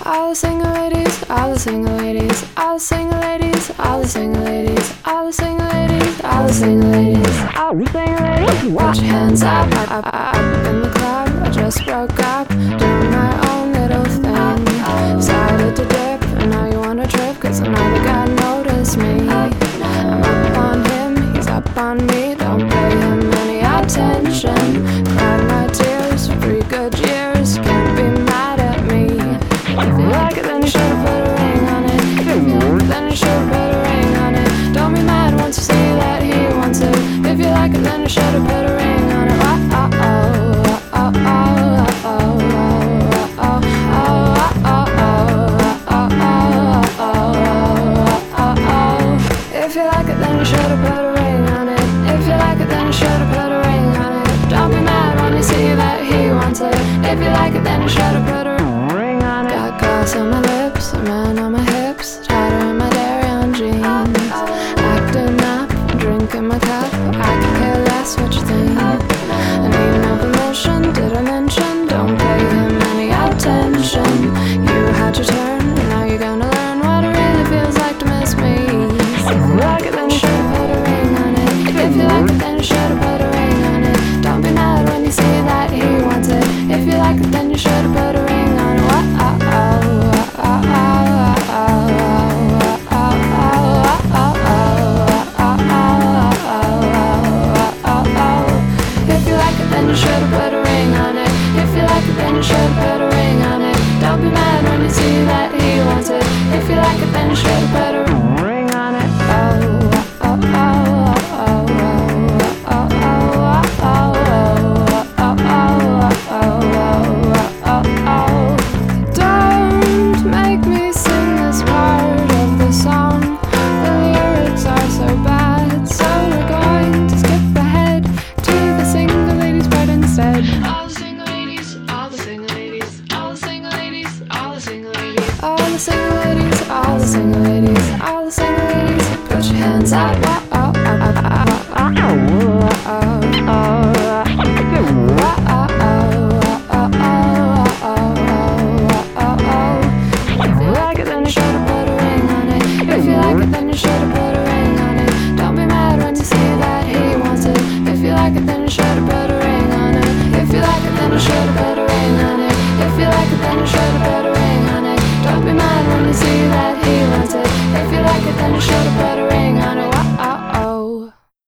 All the single ladies, all the single ladies, all the single ladies, all the single ladies, all the single ladies, all the single ladies, all the single ladies. Put your hands up in the club. I just broke up, doing my own little thing. Decided to dip, and now you wanna trip, 'cause another guy noticed me. I'm up on him, he's up on me. Don't pay him any attention. Cried my tears for 3 good years. Can't be mad at me. If you like it, then you should've put a ring on it. If you like it, then you should've put a ring on it. Don't be mad once you see that he wants it. If you like it, then you should've put a ring on it. If you like it, then you should've put a ring on it. If you like it, then you should've put a ring on it. Don't be mad when you see that he wants it. If you like it, then you should've put a ring on it. Got glass on my lips, a man on my hips, tighter in my dairy on jeans. Acting up, drinking my cup. I could care less what you think. I need no permission, did I mention? Don't pay him any attention. You had your turn, and now you're gonna learn what it really feels like to miss me. If you like it, then you should've put a ring on it. If you like it, then you should've put a ring on it. Don't be mad when you see that he wants it. If you like it, then you should've put a ring on it. If you like it, then you should've put a ring on it. If you like it, then you should've put a ring on it. Don't be mad when you see that he wants it. If you like it, then you should've put a ring on it. Don't make me sing this part of the song. The lyrics are so bad, so we're going to skip ahead to the single ladies part instead. All the single ladies, all the single ladies, all the single ladies, all the single ladies, all the single ladies, all the single ladies, all the single ladies. Put your hands up. If you like it, then you should've put a ring on it. If you like it, then you should've put a ring on it. Don't be mad when you see that he wants it. If you like it, then you should've put a ring on it. If you like it, then you should've put